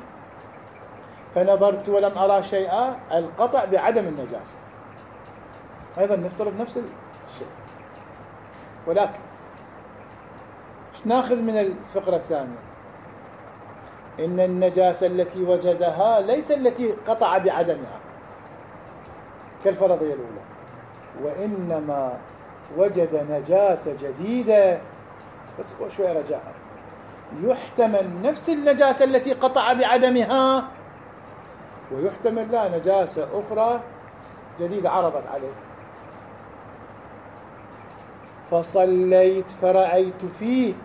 فنظرت ولم أرى شيئا، القطع بعدم النجاسة، أيضا نفترض نفس الشيء. ولكن ناخذ من الفقرة الثانية إن النجاسة التي وجدها ليس التي قطع بعدمها كالفرضية الأولى، وإنما وجد نجاسة جديدة. بس شوي رجاء، يحتمل نفس النجاسة التي قطع بعدمها، ويحتمل لا نجاسة أخرى جديدة عرضت عليه. فصليت فرأيت فيه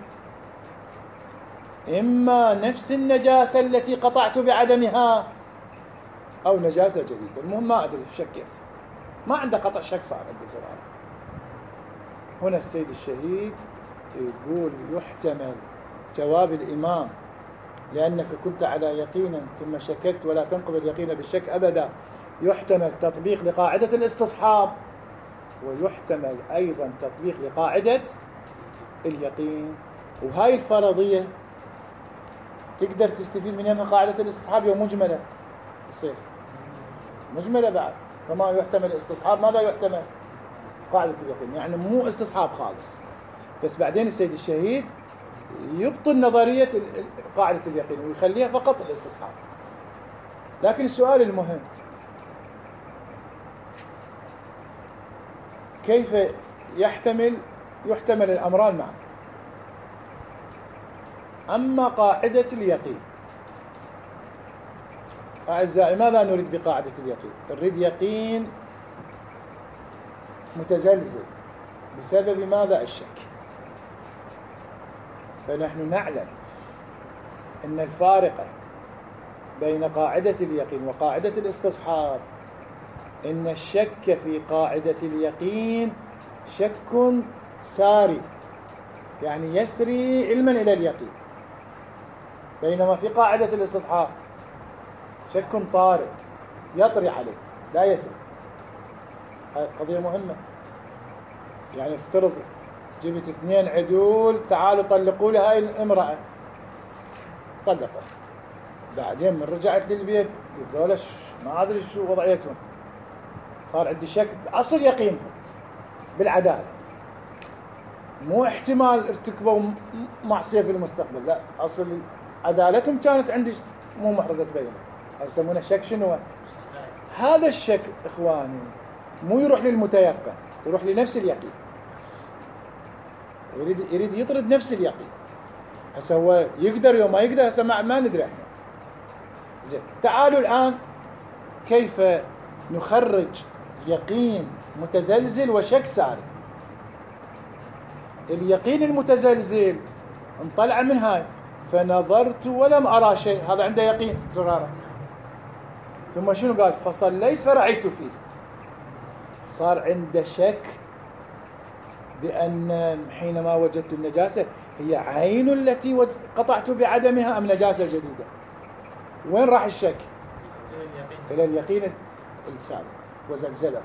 إما نفس النجاسة التي قطعت بعدمها أو نجاسة جديدة. المهم ما أدري، شكيت، ما عنده قطع، شك صار عندي زرارة. هنا السيد الشهيد يقول يحتمل جواب الإمام لأنك كنت على يقين ثم شككت، ولا تنقض اليقين بالشك أبدا. يحتمل تطبيق لقاعدة الاستصحاب، ويحتمل أيضا تطبيق لقاعدة اليقين. وهاي الفرضية تقدر تستفيد منها من قاعدة الاستصحاب، يوم مجملة تصير مجملة بعد. كما يحتمل الاستصحاب ماذا يحتمل؟ قاعدة اليقين، يعني مو استصحاب خالص. بس بعدين السيد الشهيد يبطل نظرية قاعدة اليقين ويخليها فقط الاستصحاب. لكن السؤال المهم، كيف يحتمل الأمران معا؟ أما قاعدة اليقين، أعزائي ماذا نريد بقاعدة اليقين؟ نريد يقين متزلزل بسبب ماذا؟ الشك. فنحن نعلم أن الفارق بين قاعدة اليقين وقاعدة الاستصحاب إن الشك في قاعدة اليقين شك ساري، يعني يسري علما إلى اليقين، بينما في قاعدة الاستصحاب شك طارئ يطري عليه لا يسري. هذه قضية مهمة. يعني افترض جبت 2 عدول، تعالوا طلقوا لي هاي الامرأة، طلقت، بعدين من رجعت للبيت قلت ذولا ما أدري شو وضعيتهم، صار عندي شك أصل يقينهم بالعدالة، مو احتمال ارتكبوا معصية في المستقبل، لا، أصل عدالتهم كانت عندي مو محرزة بينهم. يسمونه شك شنو؟ هذا الشك إخواني مو يروح للمتيقن، يروح لنفس اليقين، يريد يطرد نفس اليقين. هسه هو يقدر يوم ما يقدر، هسه ما ندري احنا. زين، تعالوا الآن كيف نخرج يقين متزلزل وشك ساري. اليقين المتزلزل انطلع من هاي، فنظرت ولم أرى شيء، هذا عنده يقين زرارة. ثم شنو قال؟ فصليت فرأيت فيه، صار عنده شك بأن حينما وجدت النجاسة هي عين التي قطعت بعدمها أم نجاسة جديدة. وين راح الشك؟ إلى اليقين السابق وزلزله.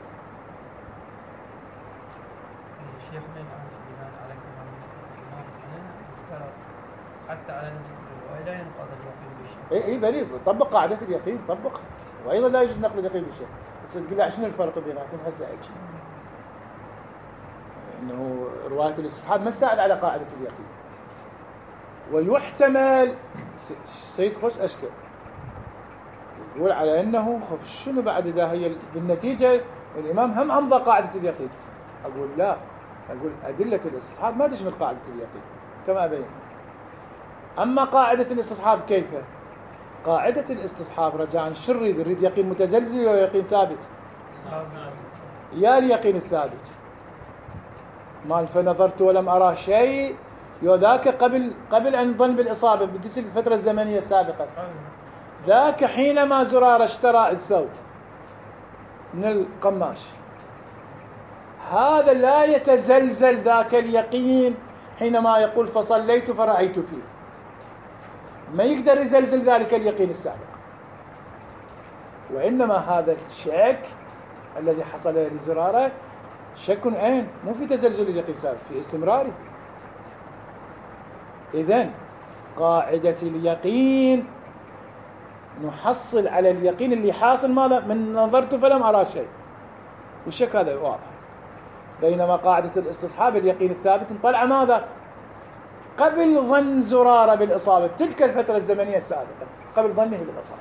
شيخنا بناء على كلام الإمام هنا حتى على الرواية لا ينقض اليقين بالشك. اي بريء، طبق قاعدة اليقين، طبقها. وأيضا لا يجوز نقل اليقين بالشك. بس تقول لي شنو الفرق بيناتهم؟ هسه أجي إنه رواية الاستصحاب ما تساعد على قاعدة اليقين. ويحتمل سيد خوش أشكال يقول على أنه شنو بعد إذا هي بالنتيجة الإمام هم أمضى قاعدة اليقين. أقول لا، أقول أدلة الاستصحاب ما تشمل قاعدة اليقين كما بين. أما قاعدة الاستصحاب كيف؟ قاعدة الاستصحاب رجاء شو نريد يقين متزلزل ولا يقين ثابت؟ يا اليقين الثابت مال فنظرت ولم أرى شيء ذاك قبل أن ظن بالإصابة بديت الفترة الزمنية السابقة، ذاك حينما زرارة اشترى الثوب من القماش، هذا لا يتزلزل ذاك اليقين حينما يقول فصليت فرأيت فيه، ما يقدر يزلزل ذلك اليقين السابق. وإنما هذا الشك الذي حصل لزرارة شك أين؟ مو في تزلزل اليقين السابق، في استمراره. إذن قاعدة اليقين نحصل على اليقين اللي حاصل ماذا؟ من نظرت فلم أرى شيء، والشك هذا واضح. بينما قاعدة الاستصحاب اليقين الثابت نطلع ماذا؟ قبل ظن زرارة بالإصابة، تلك الفترة الزمنية السابقة قبل ظنه بالإصابة.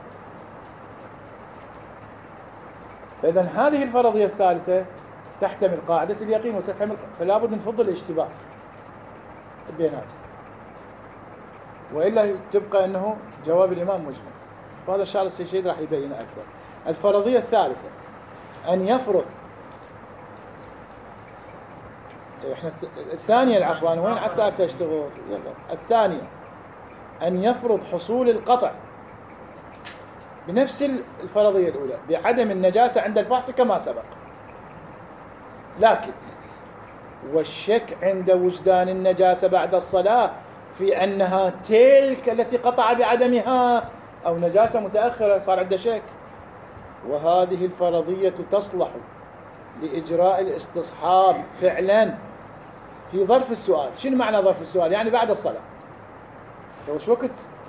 فإذن هذه الفرضية الثالثة تحتمل قاعدة اليقين وتحتمل، فلا بد نفضل الاشتباه بيناتها، وإلا تبقى أنه جواب الإمام مجمل. وهذا الشارع السيد راح يبين أكثر. الفرضية الثالثة أن يفرض، احنا الثانية العفو، أنا وين على الثالثة اشتغل؟ الثانية أن يفرض حصول القطع بنفس الفرضية الأولى بعدم النجاسة عند الفحص كما سبق، لكن والشك عند وجدان النجاسة بعد الصلاة في أنها تلك التي قطع بعدمها أو نجاسة متأخرة صار عنده شك. وهذه الفرضية تصلح لإجراء الاستصحاب فعلا في ظرف السؤال. شنو معنى ظرف السؤال؟ يعني بعد الصلاة. وش وقت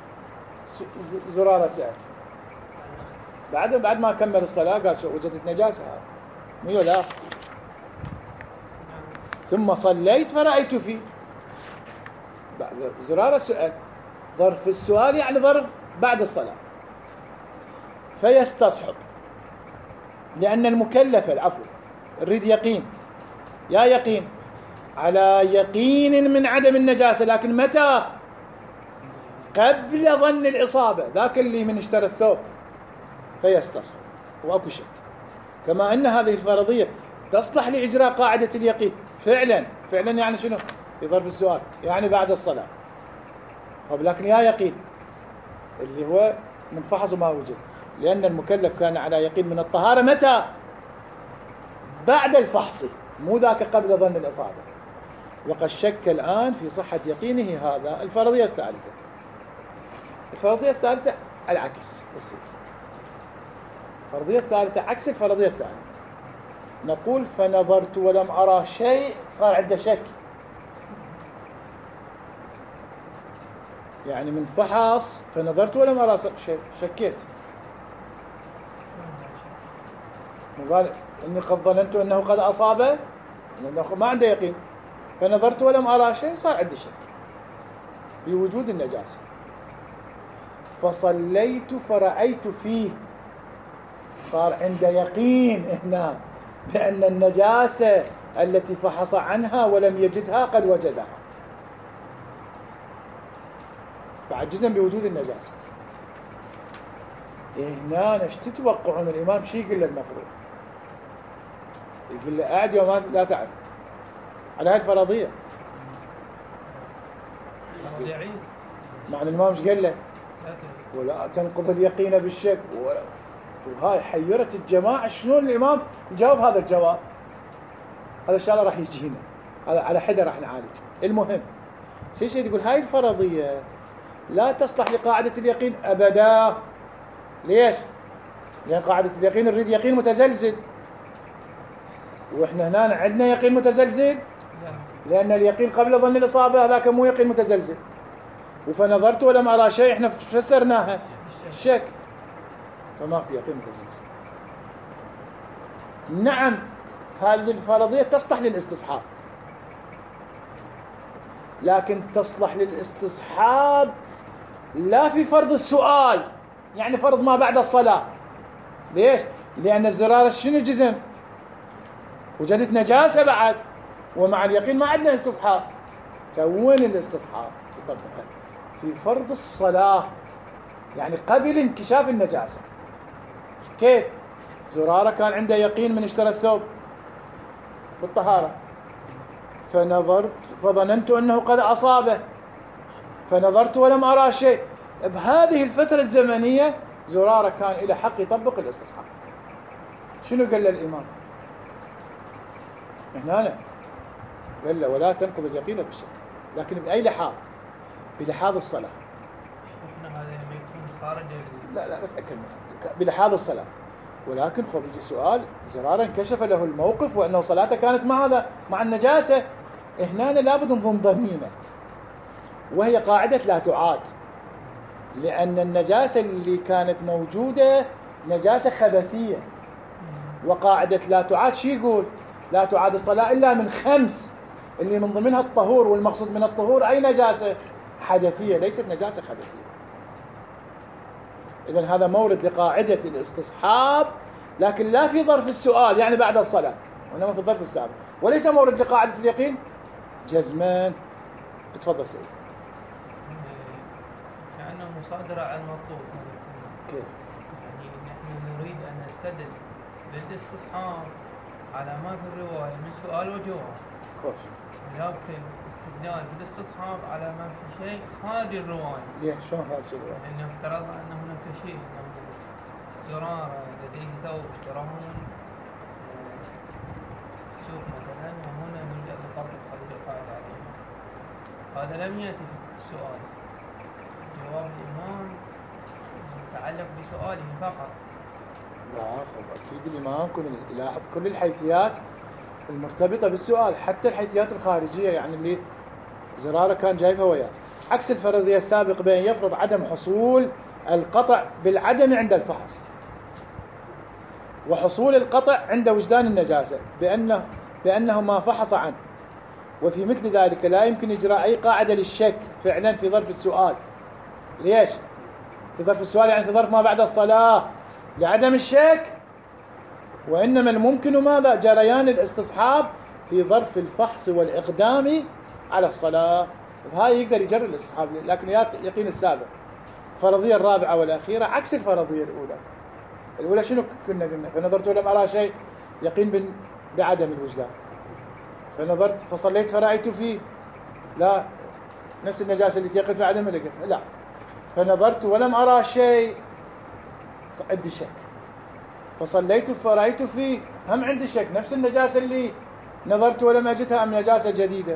زرارة سأل؟ بعد ما كمل الصلاة قال شو وجدت نجاسة ميو لا، ثم صليت فرأيت فيه. بعد زرارة سؤال، ظرف السؤال يعني ظرف بعد الصلاة، فيستصحب لأن المكلف العفو يريد يقين، يا يقين على يقين من عدم النجاسة، لكن متى؟ قبل ظن الإصابة، ذاك اللي من اشترى الثوب، فيستصحب وأكو شك. كما أن هذه الفرضية تصلح لإجراء قاعدة اليقين فعلا يعني شنو؟ في ظرف السؤال يعني بعد الصلاة. طب لكن يا يقين اللي هو من فحص ما وجد، لأن المكلف كان على يقين من الطهارة متى؟ بعد الفحص، مو ذاك قبل ظن الإصابة، وقد شك الآن في صحة يقينه. هذا الفرضية الثالثة. الفرضية الثالثة العكس يصير. الفرضية الثالثة عكس الفرضية الثانية. نقول فنظرت ولم أرى شيء، صار عنده شك، يعني من فحص فنظرت ولم أرى شيء، شكيت، قال إني قد ظننت أنه قد أصابه، لأنه ما عنده يقين، فنظرت ولم أرى شيء، صار عندي شك بوجود النجاسة. فصليت فرأيت فيه، صار عنده يقين هنا بأن النجاسة التي فحص عنها ولم يجدها قد وجدها، بعد جزم بوجود النجاسة. هنا ايش تتوقعون الإمام شي يقول له المفروض؟ يقول له قاعد يوم لا تعد على هاي الفرضية. معنى الإمام ايش قال له؟ ولا تنقض اليقين بالشك. وهاي حيرت الجماعة، شلون الإمام يجاوب هذا الجواب؟ هذا إن شاء الله راح يجينا، هذا على حدة راح نعالج. المهم شيء تقول هاي الفرضية لا تصلح لقاعدة اليقين أبدا. ليش؟ لأن قاعدة اليقين نريد يقين متزلزل، وإحنا هنا عندنا يقين متزلزل، لأن اليقين قبل ظن الإصابة هذاك مو يقين متزلزل. وفنظرت ولم أرى شيء إحنا فسرناها الشك، فماكو يقين متزلزل. نعم هذه الفرضية تصلح للاستصحاب، لكن تصلح للاستصحاب لا في فرض السؤال، يعني فرض ما بعد الصلاة، ليش؟ لأن الزرارة شنو جزم؟ وجدت نجاسة بعد، ومع اليقين ما عندنا استصحاب. وين الاستصحاب يطبقه؟ في فرض الصلاة، يعني قبل انكشاف النجاسة. كيف؟ زرارة كان عنده يقين من اشترى الثوب بالطهارة، فنظرت فظننت أنه قد أصابه، فنظرت ولم أرى شيء. بهذه الفترة الزمنية زرارة كان إلى حق يطبق الاستصحاب. شنو قال له الإمام هنا؟ قال له ولا تنقض اليقين بالشك، لكن بأي لحاظ؟ بلحاظ الصلاة. هذا يكون خارج لا بس أكمل. بلحاظ الصلاة. ولكن خب يجي سؤال، زرارا انكشف له الموقف وأنه صلاته كانت مع هذا مع النجاسة. هنا لابد نظن ضميمة، وهي قاعدة لا تعاد، لأن النجاسة اللي كانت موجودة نجاسة خبثية، وقاعدة لا تعاد شي يقول؟ لا تعاد الصلاة إلا من 5 اللي من ضمنها الطهور، والمقصود من الطهور أي نجاسة حدثية ليست نجاسة خبثية. إذن هذا مورد لقاعدة الاستصحاب، لكن لا في ظرف السؤال يعني بعد الصلاة، وإنما في الظرف السابق، وليس مورد لقاعدة اليقين جزمان. تفضل سيدي. كأنه مصادرة على المطلوب. كيف؟ يعني نحن نريد أن نستدل بالاستصحاب على ما في الرواية من سؤال وجواب. خوش. ولكن استدلال بالاستصحاب على ما في شيء خارج الرواية. ليه؟ شلون خارج الرواية؟ لأنه افترضنا أن هناك شيء، أنه زرارة لديه ثوب اشتراه من السوق مثلا، وهنا نريد أن نطبق هذه القاعدة عليه. هذا لم يأتي في السؤال. جواب الإمام متعلق بسؤاله فقط. لا أكيد الإمام يلاحظ كل الحيثيات المرتبطة بالسؤال، حتى الحيثيات الخارجية، يعني اللي زرارة كان جايبها وياه، عكس الفرضية السابق بأن يفرض عدم حصول القطع بالعدم عند الفحص، وحصول القطع عند وجدان النجاسة بأنه ما فحص عنه. وفي مثل ذلك لا يمكن إجراء أي قاعدة للشك فعلا في ظرف السؤال. ليش؟ في ظرف السؤال يعني في ظرف ما بعد الصلاة لعدم الشك، وإنما الممكن ماذا؟ جريان الاستصحاب في ظرف الفحص والإقدام على الصلاة. بهاي يقدر يجري الاستصحاب، لكن يقين السابق. الفرضية الرابعة والأخيرة عكس الفرضية الأولى. الأولى شنو كنا قلنا؟ فنظرت ولم أرى شيء، يقين بعدم الوجدان. فنظرت فصليت فرأيت فيه، لا نفس النجاسة اللي تيقن في عدم الوجدان، لا. فنظرت ولم أرى شيء، عندي شك. فصليت فرأيت فيه، هم عندي شك، نفس النجاسة اللي نظرت ولم أجدها أم نجاسة جديدة.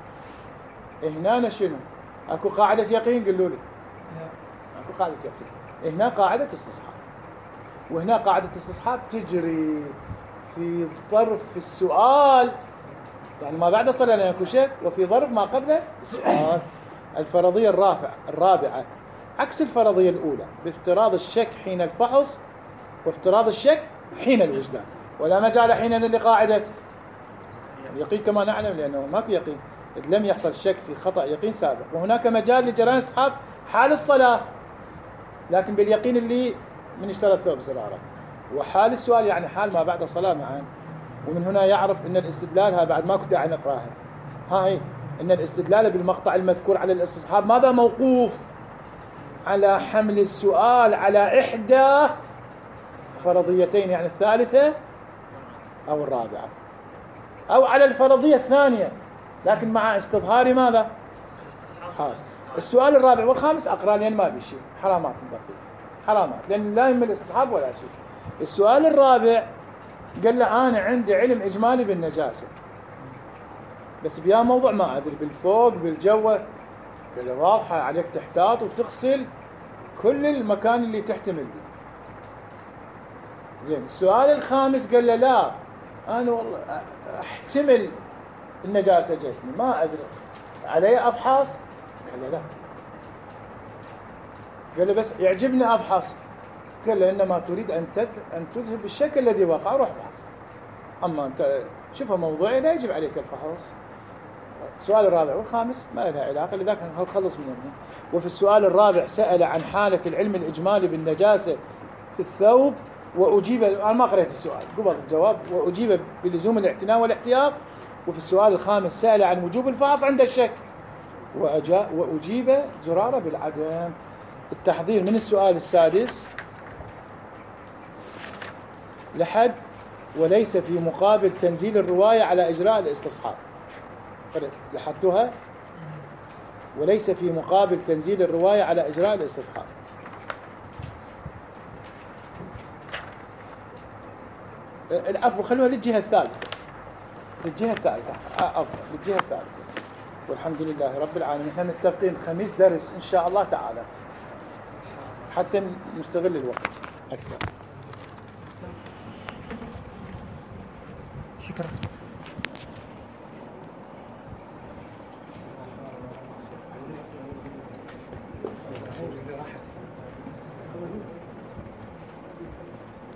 هنا شنو؟ أكو قاعدة يقين؟ قلوا لي. أكو قاعدة يقين. هنا قاعدة استصحاب، وهنا قاعدة استصحاب تجري في ظرف السؤال، يعني ما بعد الصلاة لأن يكون شك، وفي ظرف ما قبل السؤال. الفرضية الرابعة عكس الفرضية الأولى، بافتراض الشك حين الفحص وافتراض الشك حين الوجدان، ولا مجال حينئذ لقاعدة اليقين كما نعلم، لأنه ماكو يقين إذ لم يحصل شك في خطأ يقين سابق. وهناك مجال لجريان الاستصحاب حال الصلاة، لكن باليقين اللي من اشترى الثوب زرارة، وحال السؤال يعني حال ما بعد الصلاة معا. ومن هنا يعرف أن الاستدلال، ها بعد ما كنت داعي نقراها، هي أن الاستدلال بالمقطع المذكور على الاستصحاب ماذا؟ موقوف على حمل السؤال على إحدى فرضيتين، يعني الثالثة أو الرابعة، أو على الفرضية الثانية، لكن مع استظهار ماذا؟ السؤال الرابع والخامس أقرأ لأن ما بشيء حرامات بقي حرامات، لأن لا يهمل الاستصحاب ولا شيء. السؤال الرابع قال له أنا عندي علم إجمالي بالنجاسة، بس بيا موضوع ما أدري بالفوق بالجوة. قال له واضحة عليك تحتاط وتغسل كل المكان اللي تحتمل به. زين. السؤال الخامس قال له لا أنا والله أحتمل النجاسة جتني ما أدري علي أفحص. قال له لا. قال له بس يعجبني أفحص. قال له إنما تريد أن تذهب الشك الذي وقع، روح فحص. أما أنت شوفها موضوعي لا يجب عليك الفحص. السؤال الرابع والخامس ما لها علاقة، لذلك هنخلص منهم. وفي السؤال الرابع سأل عن حالة العلم الإجمالي بالنجاسة في الثوب وأجيب، أنا ما قرأت السؤال قبل الجواب، وأجيب بلزوم الاعتناء والاحتياط. وفي السؤال الخامس سأل عن وجوب الفحص عند الشك، وأجيب زرارة بالعدم. التحضير من السؤال السادس لحد وليس في مقابل تنزيل الرواية على إجراء الاستصحاب. لحدتها وليس في مقابل تنزيل الرواية على إجراء الاستصحاب. العفو، خلوها للجهة الثالثة، للجهة الثالثة أفضل، للجهة الثالثة. والحمد لله رب العالمين. احنا متفقين خميس درس إن شاء الله تعالى حتى نستغل الوقت أكثر. شكرا.